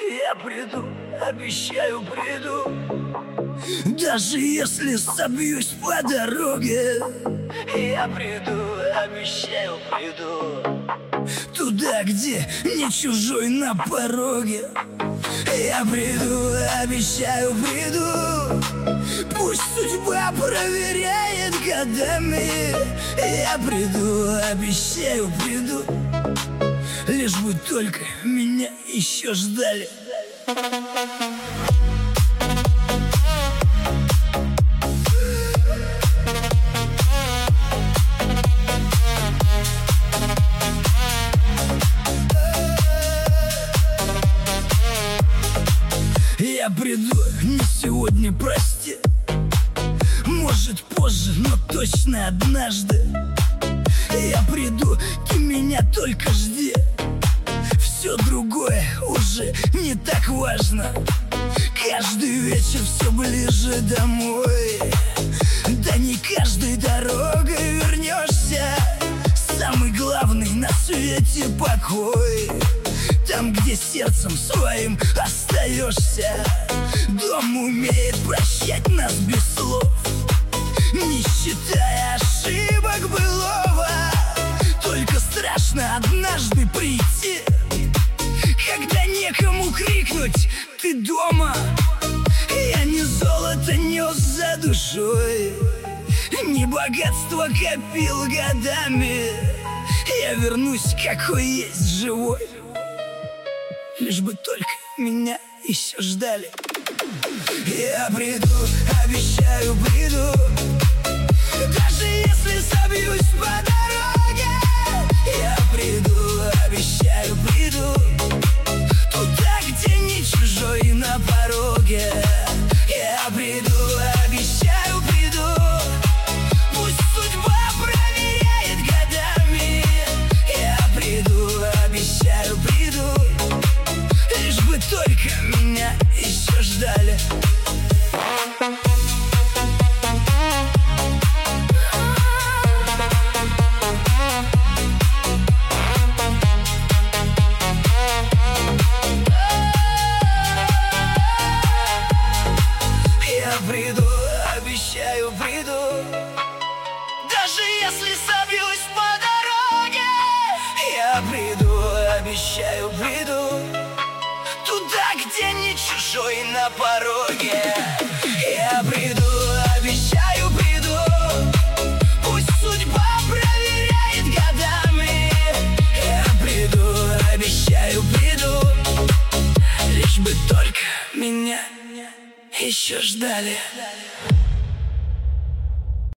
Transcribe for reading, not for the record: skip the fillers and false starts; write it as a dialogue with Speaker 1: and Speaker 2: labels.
Speaker 1: Я приду, обещаю, приду. Даже если собьюсь по дороге, я приду, обещаю, приду. Туда, где не чужой на пороге. Я приду, обещаю, приду. Пусть судьба проверяет годами. Я приду, обещаю, приду. Лишь бы только меня еще ждали. Я приду, не сегодня, прости. Может позже, но точно однажды. Я приду, ты меня только жди. Все другое уже не так важно. Каждый вечер все ближе домой. Да не каждой дорогой вернешься. Самый главный на свете покой. Там, где сердцем своим остаешься. Дом умеет прощать нас без слов, не считая ошибок былого. Только страшно однажды прийти, когда некому крикнуть: ты дома. Я не золото нес за душой, не богатство копил годами. Я вернусь, какой есть, живой. Лишь бы только меня еще ждали. Я приду, обещаю, приду. Даже если собьюсь по дороге, я приду, обещаю, приду. Туда, где не чужой на пороге. Я приду, обещаю, приду. Пусть судьба проверяет годами. Я приду, обещаю, приду. Лишь бы только меня еще ждали. Я приду, обещаю, приду. Даже если собьюсь по дороге, я приду, обещаю, приду. Туда, где не чужой на пороге. Я приду, обещаю, приду. Пусть судьба проверяет годами. Я приду, обещаю, приду. Лишь бы только меня еще ждали.